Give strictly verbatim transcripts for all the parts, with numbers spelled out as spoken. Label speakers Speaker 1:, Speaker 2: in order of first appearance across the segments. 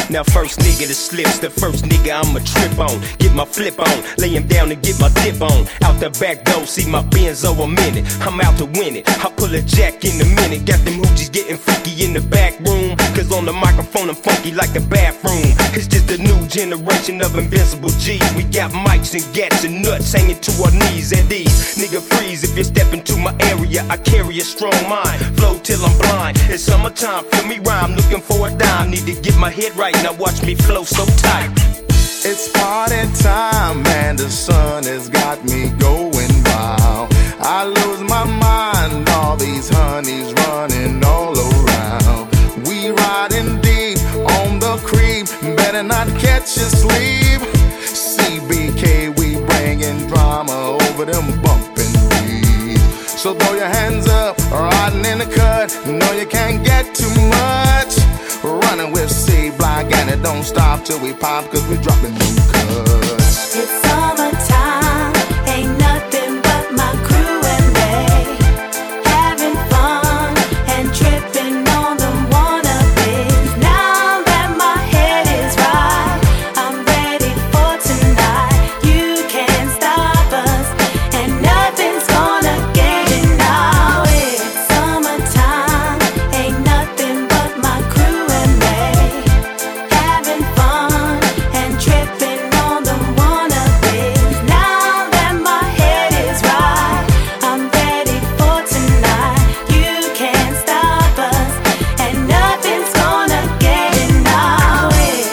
Speaker 1: Now first nigga that slips, the first nigga I'ma trip on. Get my flip on, lay him down and get my dip on. Out the back door, see my Benzo a minute. I'm out to win it, I pull a jack in a minute. Got them hoochies getting freaky in the back room. Cause on the microphone I'm funky like a bathroom. It's just a new generation of invincible G's. We got mics and gats and nuts hanging to our knees at these. Nigga freeze if you step into my area. I carry a strong mind, flow till I'm blind. It's summertime, feel me rhyme, looking for a dime. Need to get my head right, now watch me flow so tight.
Speaker 2: It's party time and the sun has got me going wild. I lose my mind, all these honeys running all around. We riding deep on the creep, better not catch you sleep. C B K, we bringing drama over them bumping beats. So throw your hands up, riding in the cut, no you can't get too much. Running with C-Block and it don't stop till we pop, cause we dropping new cuts.
Speaker 3: It's summertime, ain't nothing but my crew and they having fun and tripping on them wannabes. Now that my head is right, I'm ready for tonight. You can't stop us and nothing's gonna get it now. It's summertime, ain't nothing but my crew and they having fun and tripping on them wannabes. Now that my head is right, I'm ready for tonight. You can't stop us and nothing's gonna get it now. It's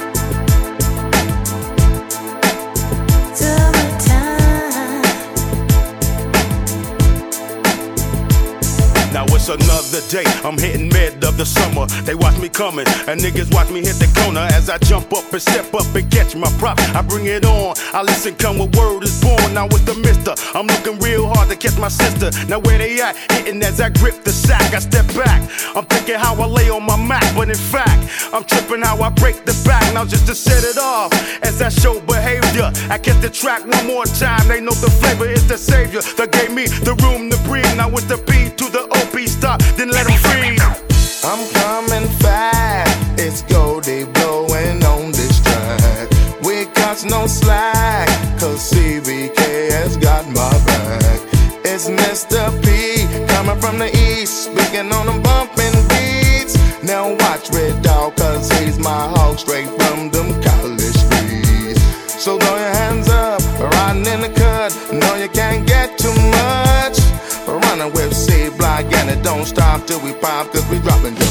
Speaker 3: summertime.
Speaker 4: Now it's another day, I'm hitting mid of the summer. They watch me coming, and niggas watch me hit the corner. As I jump up and step up and catch my prop, I bring it on, I listen, come with word is born. Now with the mister, I'm looking real hard to catch my sister. Now where they at? Hitting as I grip the sack, I step back. I'm thinking how I lay on my Mac, but in fact, I'm tripping how I break the back. Now just to set it off, as I show behavior, I catch the track one more time. They know the flavor is the savior that gave me the room to breathe. Now with the B to the O P stop, then let them freeze.
Speaker 2: I'm coming fast, it's Goldie blowing on this track. We got no slack, cause C B K has got my back. It's Mister P, coming from the east, speaking on them bumping beats. Now watch Red Dog, cause he's my hog straight from them college streets. So throw your hands up, riding in the cut, no you can't get too much. Running with C-Block and it don't stop till we pop, cause we dropping